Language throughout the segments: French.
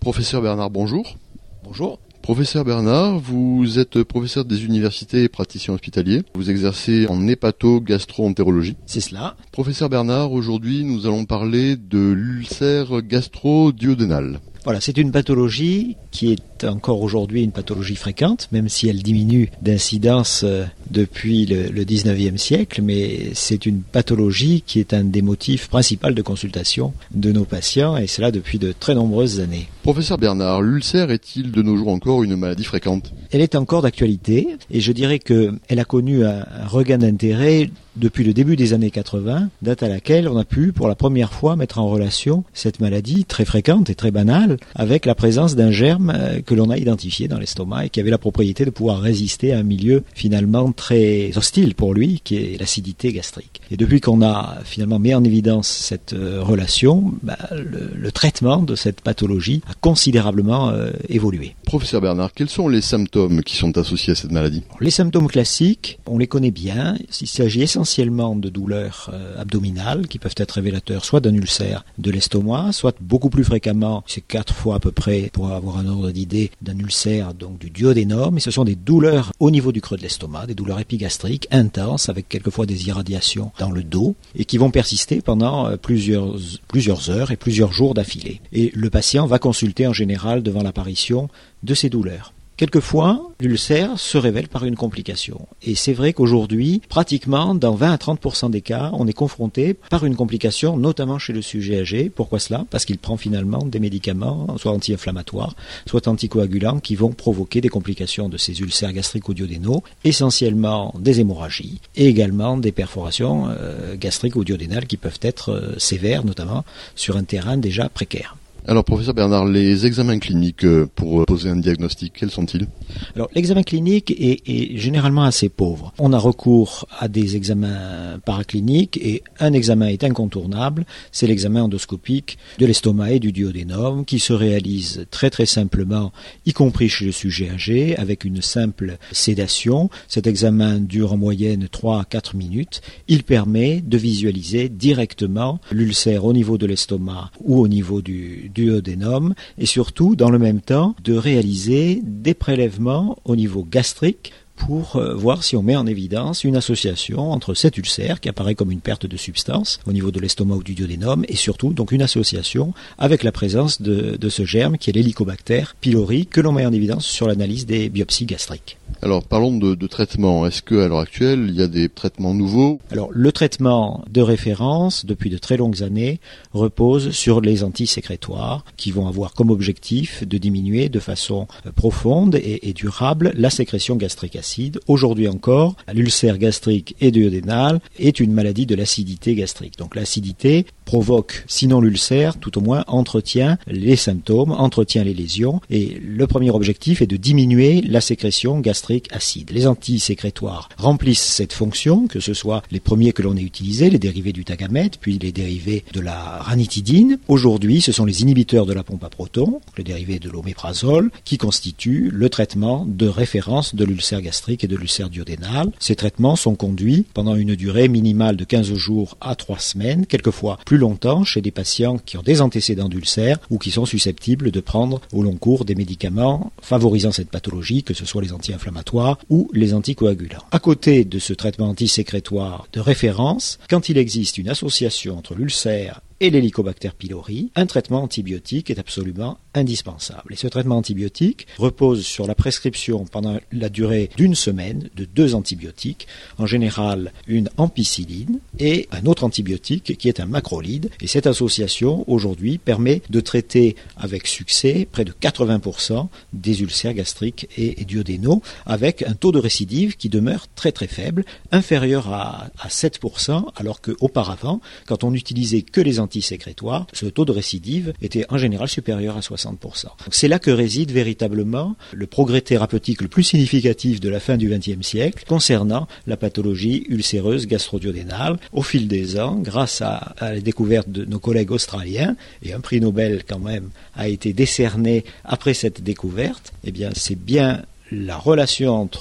Professeur Bernard, bonjour. Bonjour. Professeur Bernard, vous êtes professeur des universités et praticien hospitalier. Vous exercez en hépato-gastro-entérologie. C'est cela. Professeur Bernard, aujourd'hui nous allons parler de l'ulcère gastro-duodénal. Voilà, c'est une pathologie qui est encore aujourd'hui une pathologie fréquente, même si elle diminue d'incidence depuis le 19e siècle, mais c'est une pathologie qui est un des motifs principaux de consultation de nos patients, et cela depuis de très nombreuses années. Professeur Bernard, l'ulcère est-il de nos jours encore une maladie fréquente ? Elle est encore d'actualité, et je dirais qu'elle a connu un regain d'intérêt depuis le début des années 80, date à laquelle on a pu pour la première fois mettre en relation cette maladie très fréquente et très banale avec la présence d'un germe que l'on a identifié dans l'estomac et qui avait la propriété de pouvoir résister à un milieu finalement très hostile pour lui, qui est l'acidité gastrique. Et depuis qu'on a finalement mis en évidence cette relation, le traitement de cette pathologie a considérablement évolué. Professeur Bernard, quels sont les symptômes qui sont associés à cette maladie ? Les symptômes classiques, on les connaît bien. Il s'agit essentiellement de douleurs abdominales qui peuvent être révélateurs soit d'un ulcère de l'estomac, soit beaucoup plus fréquemment, c'est 4 fois à peu près pour avoir un ordre d'idée, d'un ulcère donc du duodénum. Et ce sont des douleurs au niveau du creux de l'estomac, des douleurs épigastriques intenses avec quelquefois des irradiations dans le dos et qui vont persister pendant plusieurs heures et plusieurs jours d'affilée. Et le patient va consulter en général devant l'apparition de ces douleurs. Quelquefois, l'ulcère se révèle par une complication. Et c'est vrai qu'aujourd'hui, pratiquement dans 20 à 30% des cas, on est confronté par une complication, notamment chez le sujet âgé. Pourquoi cela ? Parce qu'il prend finalement des médicaments, soit anti-inflammatoires, soit anticoagulants, qui vont provoquer des complications de ces ulcères gastriques ou duodénaux, essentiellement des hémorragies, et également des perforations gastriques ou duodénales qui peuvent être sévères, notamment sur un terrain déjà précaire. Alors, professeur Bernard, les examens cliniques pour poser un diagnostic, quels sont-ils ? Alors, l'examen clinique est généralement assez pauvre. On a recours à des examens paracliniques et un examen est incontournable, c'est l'examen endoscopique de l'estomac et du duodénum qui se réalise très très simplement, y compris chez le sujet âgé, avec une simple sédation. Cet examen dure en moyenne 3 à 4 minutes. Il permet de visualiser directement l'ulcère au niveau de l'estomac ou au niveau du duodénum et surtout, dans le même temps, de réaliser des prélèvements au niveau gastrique pour voir si on met en évidence une association entre cet ulcère qui apparaît comme une perte de substance au niveau de l'estomac ou du duodénum et surtout donc une association avec la présence de ce germe qui est l'Helicobacter pylori que l'on met en évidence sur l'analyse des biopsies gastriques. Alors parlons de traitement. Est-ce qu'à l'heure actuelle il y a des traitements nouveaux ? Alors le traitement de référence depuis de très longues années repose sur les antisécrétoires qui vont avoir comme objectif de diminuer de façon profonde et durable la sécrétion gastrique acide. Aujourd'hui encore, l'ulcère gastrique et duodénal est une maladie de l'acidité gastrique. Donc l'acidité provoque, sinon l'ulcère, tout au moins entretient les symptômes, entretient les lésions et le premier objectif est de diminuer la sécrétion gastrique acide. Les antisécrétoires remplissent cette fonction, que ce soit les premiers que l'on ait utilisés, les dérivés du tagamètre, puis les dérivés de la ranitidine. Aujourd'hui, ce sont les inhibiteurs de la pompe à protons, les dérivés de l'oméprazole, qui constituent le traitement de référence de l'ulcère gastrique et de l'ulcère duodénal. Ces traitements sont conduits pendant une durée minimale de 15 jours à 3 semaines, quelquefois plus longtemps chez des patients qui ont des antécédents d'ulcère ou qui sont susceptibles de prendre au long cours des médicaments favorisant cette pathologie, que ce soit les anti-inflammatoires ou les anticoagulants. À côté de ce traitement antisécrétoire de référence, quand il existe une association entre l'ulcère et l'Helicobacter pylori, un traitement antibiotique est absolument indispensable. Et ce traitement antibiotique repose sur la prescription pendant la durée d'une semaine de 2 antibiotiques, en général une ampicilline et un autre antibiotique qui est un macrolide. Et cette association, aujourd'hui, permet de traiter avec succès près de 80% des ulcères gastriques et duodénaux, avec un taux de récidive qui demeure très très faible, inférieur à 7%, alors qu'auparavant, quand on n'utilisait que les antisécrétoires, ce taux de récidive était en général supérieur à 60%. Donc c'est là que réside véritablement le progrès thérapeutique le plus significatif de la fin du XXe siècle concernant la pathologie ulcéreuse gastro-duodénale. Au fil des ans, grâce à la découverte de nos collègues australiens, et un prix Nobel quand même a été décerné après cette découverte, eh bien c'est bien la relation entre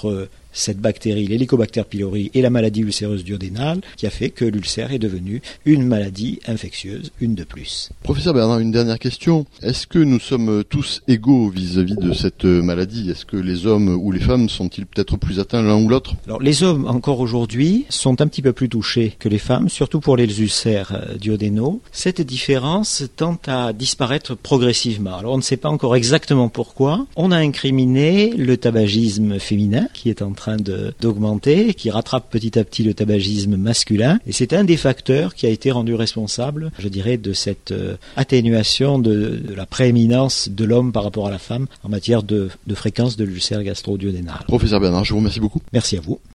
cette bactérie, l'Helicobacter pylori et la maladie ulcéreuse duodénale, qui a fait que l'ulcère est devenu une maladie infectieuse, une de plus. Professeur Bernard, une dernière question. Est-ce que nous sommes tous égaux vis-à-vis de cette maladie? Est-ce que les hommes ou les femmes sont-ils peut-être plus atteints l'un ou l'autre? Alors les hommes, encore aujourd'hui, sont un petit peu plus touchés que les femmes, surtout pour les ulcères duodénaux. Cette différence tend à disparaître progressivement. Alors on ne sait pas encore exactement pourquoi. On a incriminé le tabagisme féminin qui est en train d'augmenter, qui rattrape petit à petit le tabagisme masculin. Et c'est un des facteurs qui a été rendu responsable, je dirais, de cette atténuation de la prééminence de l'homme par rapport à la femme en matière de fréquence de l'ulcère gastro-duodénal. Professeur Bernard, je vous remercie beaucoup. Merci à vous.